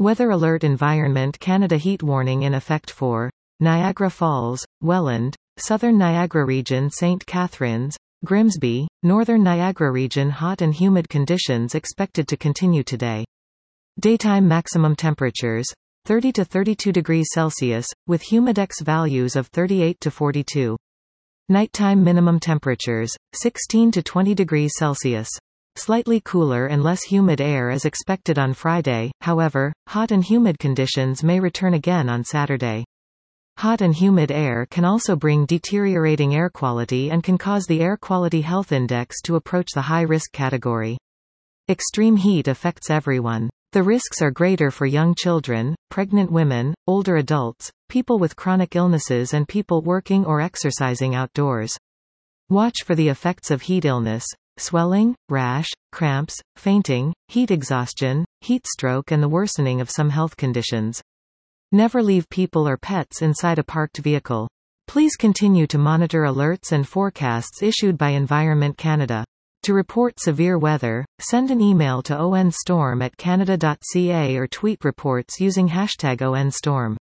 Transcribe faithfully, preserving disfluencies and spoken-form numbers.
Weather Alert Environment Canada heat warning in effect for Niagara Falls, Welland, Southern Niagara Region Saint Catharines, Grimsby, Northern Niagara Region. Hot and humid conditions expected to continue today. Daytime maximum temperatures thirty to thirty-two degrees Celsius, with humidex values of thirty-eight to forty-two. Nighttime minimum temperatures sixteen to twenty degrees Celsius. Slightly cooler and less humid air is expected on Friday, however, hot and humid conditions may return again on Saturday. Hot and humid air can also bring deteriorating air quality and can cause the Air Quality Health Index to approach the high-risk category. Extreme heat affects everyone. The risks are greater for young children, pregnant women, older adults, people with chronic illnesses and people working or exercising outdoors. Watch for the effects of heat illness: swelling, rash, cramps, fainting, heat exhaustion, heat stroke and the worsening of some health conditions. Never leave people or pets inside a parked vehicle. Please continue to monitor alerts and forecasts issued by Environment Canada. To report severe weather, send an email to onstorm at canada dot c a or tweet reports using hashtag ONStorm.